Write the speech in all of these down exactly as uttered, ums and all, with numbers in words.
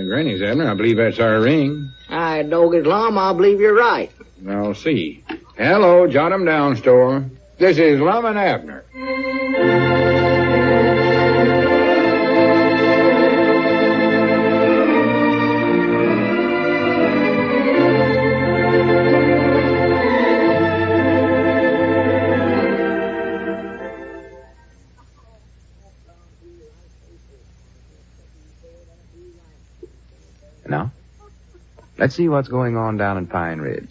Granny's, Abner. I believe that's our ring. I dog his Lum, I believe you're right. I'll see. Hello, Jot 'em Down store. This is Lum and Abner. Now, let's see what's going on down in Pine Ridge.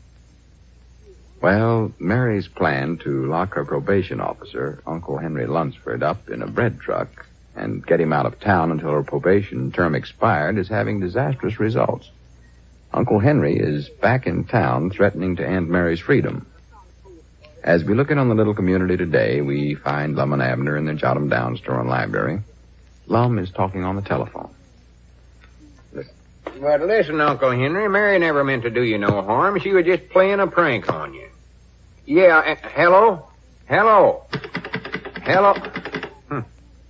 Well, Mary's plan to lock her probation officer, Uncle Henry Lunsford, up in a bread truck and get him out of town until her probation term expired is having disastrous results. Uncle Henry is back in town threatening to end Mary's freedom. As we look in on the little community today, we find Lum and Abner in the Jot 'em Down store and library. Lum is talking on the telephone. But listen, Uncle Henry, Mary never meant to do you no harm. She was just playing a prank on you. Yeah, uh, hello? Hello? Hello? Hm.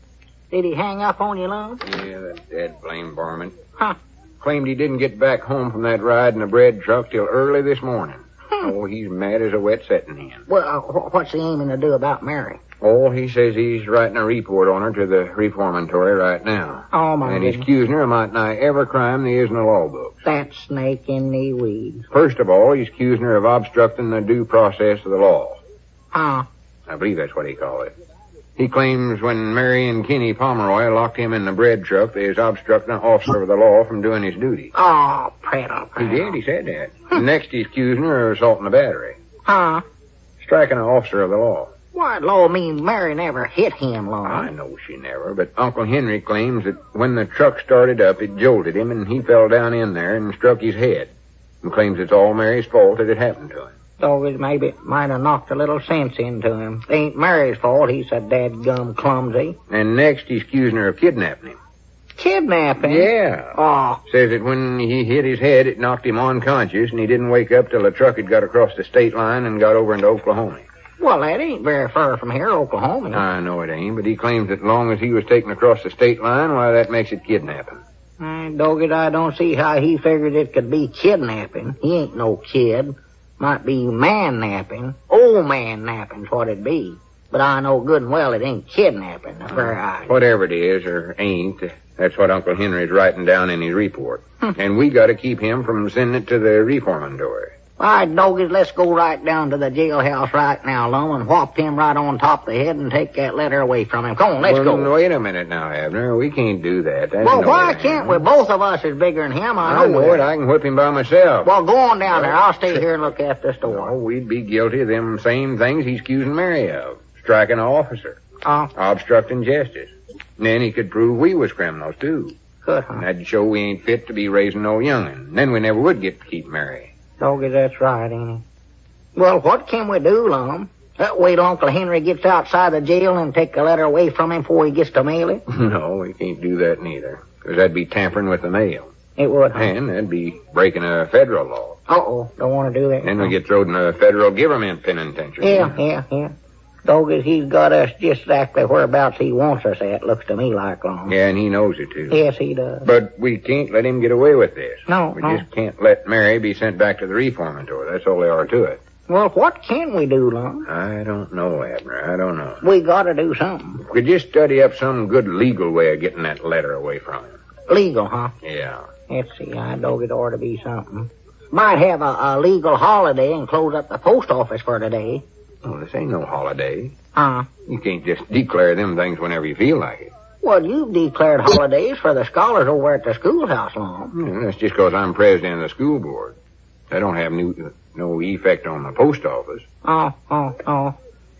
Did he hang up on you, Lum? Yeah, that dead blame varmint. Huh. Claimed he didn't get back home from that ride in a bread truck till early this morning. Hmm. Oh, he's mad as a wet setting hen. Well, uh, what's he aiming to do about Mary? Oh, he says he's writing a report on her to the reformatory right now. Oh, my And he's accusing her of might nigh every crime there is in the law books. That snake in the weeds. First of all, he's accusing her of obstructing the due process of the law. Huh? I believe that's what he called it. He claims when Mary and Kenny Pomeroy locked him in the bread truck, they was obstructing an officer of the law from doing his duty. Oh, prattle, He did, he said that. Next, he's accusing her of assaulting a battery. Huh? Striking an officer of the law. Why, law mean Mary never hit him, Lum. I know she never, but Uncle Henry claims that when the truck started up, it jolted him, and he fell down in there and struck his head. And claims it's all Mary's fault that it happened to him. So it maybe might have knocked a little sense into him. It ain't Mary's fault he's a dadgum clumsy. And next, he's accusing her of kidnapping him. Kidnapping? Yeah. Oh. Says that when he hit his head, it knocked him unconscious, and he didn't wake up till the truck had got across the state line and got over into Oklahoma. Well, that ain't very far from here, Oklahoma. I know it ain't, but he claims that as long as he was taken across the state line, why, that makes it kidnapping. I dog it, I don't see how he figured it could be kidnapping. He ain't no kid. Might be man-napping. Old man-napping's what it be. But I know good and well it ain't kidnapping. That's where I... Whatever it is, or ain't, that's what Uncle Henry's writing down in his report. And we got to keep him from sending it to the reformatory. All right, doggies, let's go right down to the jailhouse right now, Lum, and whop him right on top of the head and take that letter away from him. Come on, let's well, go. Wait a minute now, Abner. We can't do that. That's well, no why way. can't we? Both of us is bigger than him. I know, I know it. I can whip him by myself. Well, go on down there. I'll stay here and look after the store. No, we'd be guilty of them same things he's accusing Mary of. Striking an officer. Uh, obstructing justice. And then he could prove we was criminals, too. Good, huh? And that'd show we ain't fit to be raising no young'un. Then we never would get to keep Mary. Doggy, that's right, ain't it? Well, what can we do, Lum? Uh, wait till Uncle Henry gets outside the jail and take the letter away from him before he gets to mail it? No, we can't do that neither. Because that'd be tampering with the mail. It would, huh? And that'd be breaking a federal law. Uh-oh, don't want to do that. Then we get thrown in a federal government penitentiary. Yeah, yeah, yeah. Doggy, he's got us just exactly whereabouts he wants us at, looks to me like, Lum. Yeah, and he knows it, too. Yes, he does. But we can't let him get away with this. No, We no. just can't let Mary be sent back to the reformatory. That's all there are to it. Well, what can we do, Lum? I don't know, Abner. I don't know. We gotta do something. We could just study up some good legal way of getting that letter away from him. Legal, huh? Yeah. Let's see, I dog it ought to be something. Might have a, a legal holiday and close up the post office for today. Oh, this ain't no holiday. Huh? You can't just declare them things whenever you feel like it. Well, you've declared holidays for the scholars over at the schoolhouse, Lum. Yeah, that's just because I'm president of the school board. That don't have no, no effect on the post office. Oh, oh, oh.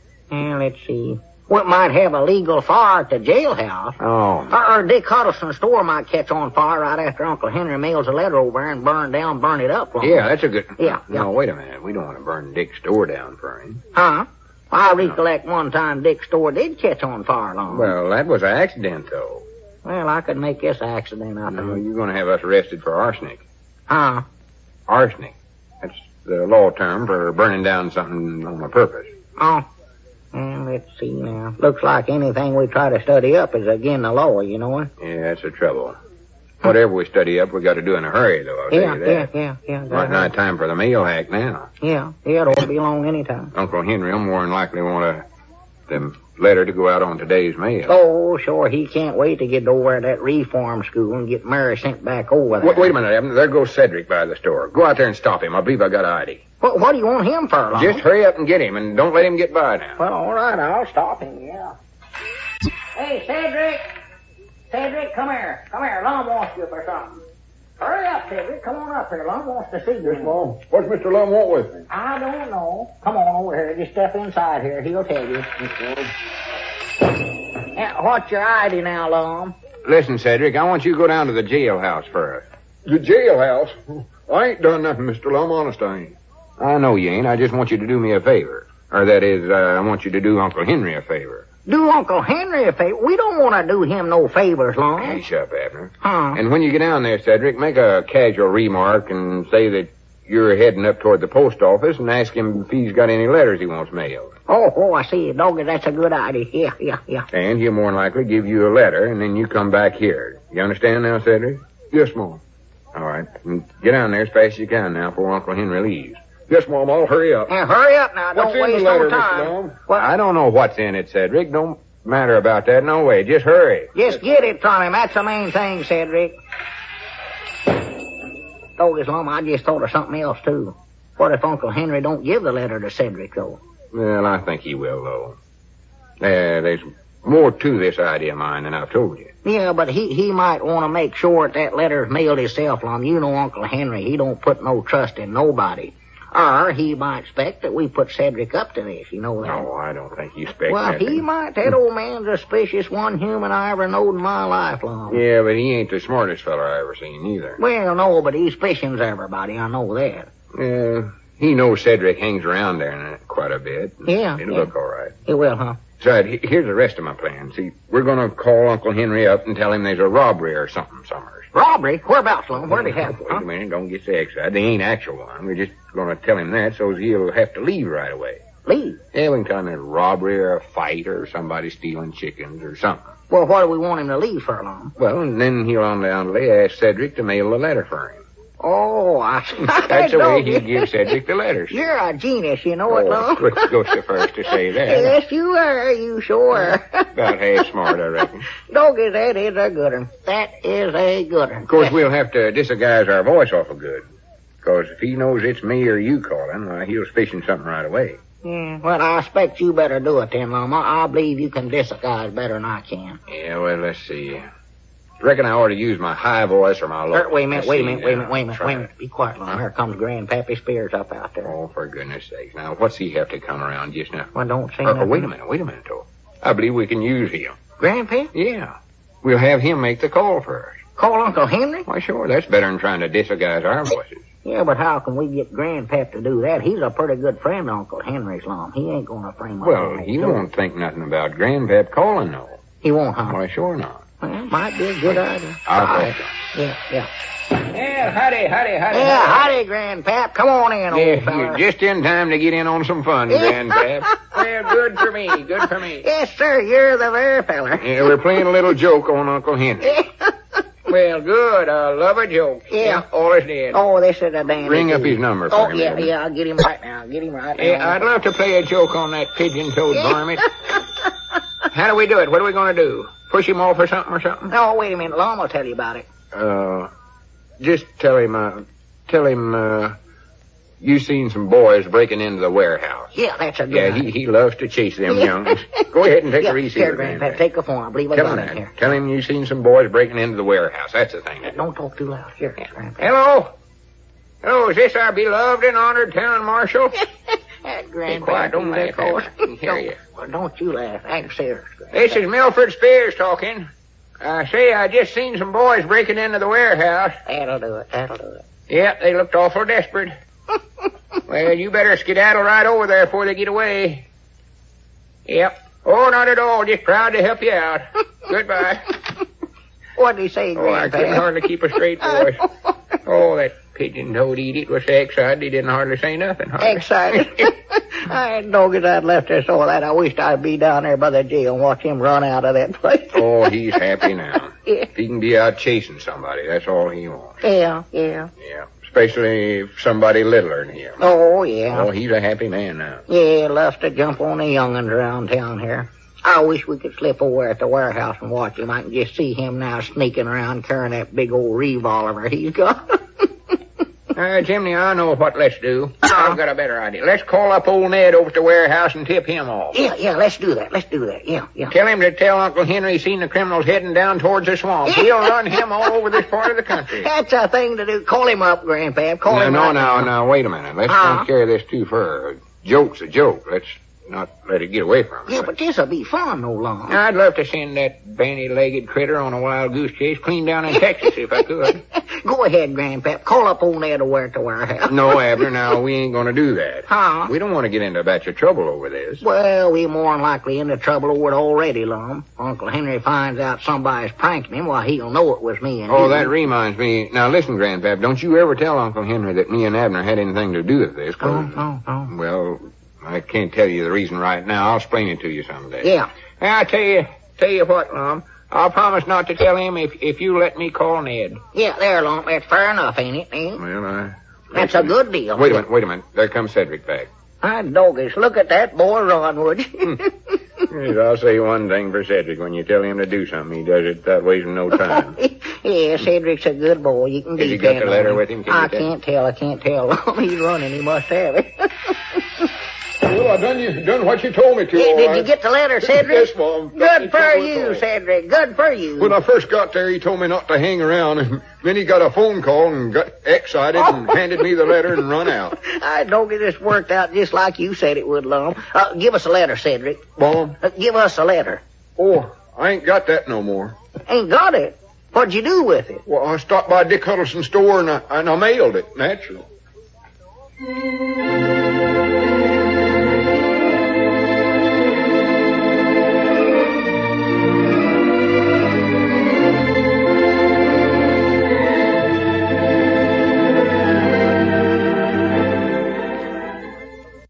And let's see. We might have a legal fire at the jailhouse. Oh. Or, or Dick Huddleston's store might catch on fire right after Uncle Henry mails a letter over there and burn down, burn it up. Lum. Yeah, that's a good... Yeah, yeah. No, wait a minute. We don't want to burn Dick's store down for him. Huh? I recollect one time Dick's store did catch on fire, Lum. Well, that was an accident, though. Well, I could make this accident out No, there. you're going to have us arrested for arsenic. Huh? Arsenic. That's the law term for burning down something on a purpose. Oh. Well, let's see now. Looks like anything we try to study up is again the law, you know it? Yeah, that's the trouble. Whatever we study up, we got to do in a hurry, though, I'll Yeah, tell you that. yeah, yeah, yeah. Might not have time for the mail hack now. Yeah, yeah, it ought to be along any time. Uncle Henry will more than likely want a them letter to go out on today's mail. Oh, sure, he can't wait to get over to that reform school and get Mary sent back over there. Wait, wait a minute, Abner. There goes Cedric by the store. Go out there and stop him. I believe I got I D. What, what do you want him for, Lon? Just hurry up and get him, and don't let him get by now. Well, all right, I'll stop him, yeah. Hey, Cedric! Cedric, come here. Come here. Lon wants you for something. Hurry up, Cedric. Come on up here. Lon wants to see you. Yes, Mom. What's Mister Lum want with me? I don't know. Come on over here. Just step inside here. He'll tell you. Yeah, what's your I D now, Lum? Listen, Cedric, I want you to go down to the jailhouse first. The jailhouse? I ain't done nothing, Mister Lum. Honest, I ain't. I know you ain't. I just want you to do me a favor. Or that is, uh, I want you to do Uncle Henry a favor. Do Uncle Henry a favor? We don't want to do him no favors, Lon. Hey, shut up, Abner. Huh? And when you get down there, Cedric, make a casual remark and say that you're heading up toward the post office and ask him if he's got any letters he wants mailed. Oh, oh, I see. Doggy, that's a good idea. Yeah, yeah, yeah. And he'll more than likely give you a letter, and then you come back here. You understand now, Cedric? Yes, Mom. All right. And get down there as fast as you can now before Uncle Henry leaves. Yes, Mom. I'll hurry up. Now, hurry up now. What's Don't in waste the letter, no time. Mister Lum? Well, I don't know what's in it, Cedric. Don't matter about that no way. Just hurry. just get it from him. That's the main thing, Cedric. Doggy's Lum, I just thought of something else, too. What if Uncle Henry don't give the letter to Cedric, though? Well, I think he will, though. Uh, there's more to this idea of mine than I've told you. Yeah, but he, he might want to make sure that that letter's mailed himself, Lum. You know Uncle Henry, he don't put no trust in nobody. Or he might expect that we put Cedric up to this, you know that. No, I don't think he expects Well, nothing. he might. That old man's the suspicious one human I ever knowed in my life, Lum. Yeah, but he ain't the smartest fella I ever seen either. Well, no, but he suspicions everybody. I know that. Yeah, he knows Cedric hangs around there and quite a bit. Yeah, It'll yeah. look all right. He will, huh? So, he- here's the rest of my plan. See, we're going to call Uncle Henry up and tell him there's a robbery or something somewhere. Robbery? Whereabouts, Lum? Where'd it happen? Wait Huh? a minute, don't get so excited. They ain't actual one. We're just going to tell him that so he'll have to leave right away. Leave. Yeah, we can tell him there's a robbery or a fight or somebody stealing chickens or something. Well, what do we want him to leave for, Lum? Well, and then he'll undoubtedly ask Cedric to mail a letter for him. Oh, I see. That's the way Don't he you- gives Cedric the letters. You're a genius, you know it, Lum? Oh, let's go so first to say that. Yes, you are. You sure are. About half smart, I reckon. Doggy, that is a good one. That is a good one. Of course, we'll have to disguise our voice awful good. Because if he knows it's me or you calling, well, he'll suspicion something right away. Yeah, well, I expect you better do it then, Lum. I, I believe you can disguise better than I can. Yeah, well, let's see. Reckon I ought to use my high voice or my low. Er, wait a minute, Let's wait a see minute, wait a now. minute, wait a minute, Try wait a it. minute. Be quiet, Lum. Here comes Grandpappy Spears up out there. Oh, for goodness sake. Now, what's he have to come around just now? Well, don't say Oh, nothing. wait a minute, wait a minute, though. I believe we can use him. Grandpa? Yeah. We'll have him make the call first. Call Uncle Henry? Why, sure, that's better than trying to disguise our voices. Yeah, but how can we get Grandpap to do that? He's a pretty good friend of Uncle Henry's, Lum. He ain't gonna frame up. Well, no he story. won't think nothing about Grandpap calling, though. He won't, huh? Why, sure not. Well, might be a good idea. I'll All call right. him. Yeah, yeah. Yeah, howdy, howdy, howdy. Yeah, howdy, Grandpap. Come on in, old Yeah, fella. you're just in time to get in on some fun, Grandpap. Well, good for me, good for me. Yes, sir, you're the very feller. Yeah, we're playing a little joke on Uncle Henry. Well, good. I love a joke. Yeah. all is dead. Oh, this is a dandy. Ring up dude. his number for Oh, him. yeah, Abner. yeah, I'll get him right now. Get him right Yeah, now. I'd love to play a joke on that pigeon-toed varmint. How do we do it? What are we going to do? Push him off or something or something? No, wait a minute. Lum will tell you about it. Uh, just tell him, uh, tell him, uh, you seen some boys breaking into the warehouse. Yeah, that's a good Yeah, idea. he, he loves to chase them youngins. Go ahead and take yeah, a receiver, here, Grandpap, Grandpap. take the phone. I believe I Tell got him it that. here. Tell him you seen some boys breaking into the warehouse. That's the thing. Don't talk too loud. Here, Grandpap. Hello? Hello, is this our beloved and honored town marshal? That Grandpap, quiet, don't you laugh, that course. I can hear Don't- you. Well, don't you laugh. Act serious. This is Milford Spears talking. Uh, say, I just seen some boys breaking into the warehouse. That'll do it. That'll do it. Yep, they looked awful desperate. Well, you better skedaddle right over there before they get away. Yep. Oh, not at all. Just proud to help you out. Goodbye. What did he say, Oh, I Grandpap? couldn't hardly keep a straight voice. Oh, that pigeon-toed idiot was so excited he didn't hardly say nothing. Hardly. Excited. I dog it, I'd left us all that. I wished I'd be down there by the jail and watch him run out of that place. Oh, he's happy now. Yeah. He can be out chasing somebody. That's all he wants. Yeah, yeah. Yeah. Especially if somebody littler than him. Oh, yeah. Oh, he's a happy man now. Yeah, loves to jump on the young'uns around town here. I wish we could slip over at the warehouse and watch him. I can just see him now sneaking around carrying that big old revolver he's got. Uh, Jimmy, I know what let's do. I've got a better idea. Let's call up old Ned over at the warehouse and tip him off. Yeah, yeah, let's do that. Let's do that. Yeah, yeah. Tell him to tell Uncle Henry he's seen the criminals heading down towards the swamp. He'll run him all over this part of the country. That's a thing to do. Call him up, Grandpap. Call No, him no, up. now, now, wait a minute. Let's Uh-huh. not carry this too far. A joke's a joke. Let's not let it get away from us. Yeah, but this'll be fun, no long. I'd love to send that bandy-legged critter on a wild goose chase clean down in Texas if I could. Go ahead, Grandpap. Call up old Ned over at the warehouse. No, Abner, now, we ain't gonna do that. Huh? We don't want to get into a batch of trouble over this. Well, we're more than likely into trouble over it already, Lum. Uncle Henry finds out somebody's pranking him, well, he'll know it was me and Oh, you. that reminds me. Now, listen, Grandpap, don't you ever tell Uncle Henry that me and Abner had anything to do with this. 'cause- Oh, oh, oh. Well, I can't tell you the reason right now. I'll explain it to you someday. Yeah. I'll tell you, tell you what, Lum. I'll promise not to tell him if if you let me call Ned. Yeah, there, Lum. That's fair enough, ain't it? Ain't? Well, I... That's a good deal. Wait a minute, wait a minute. There comes Cedric back. I doggies. Look at that boy run, would you? Yes, I'll say one thing for Cedric. When you tell him to do something, he does it that way in no time. Yeah, Cedric's a good boy. You can Has he depend got the on letter him. with him? Can you I tell? can't tell. I can't tell. He's running. He must have it. Well, I done you done what you told me to. Hey, all did right. you get the letter, Cedric? Yes, Mom. Good for It's all you, right. Cedric. Good for you. When I first got there, he told me not to hang around, and then he got a phone call and got excited and handed me the letter and run out. I don't get this worked out just like you said it would, Lum. Uh, give us a letter, Cedric. Mom, Uh, give us a letter. oh, I ain't got that no more. Ain't got it. What'd you do with it? Well, I stopped by Dick Huddleston's store and I, and I mailed it, naturally.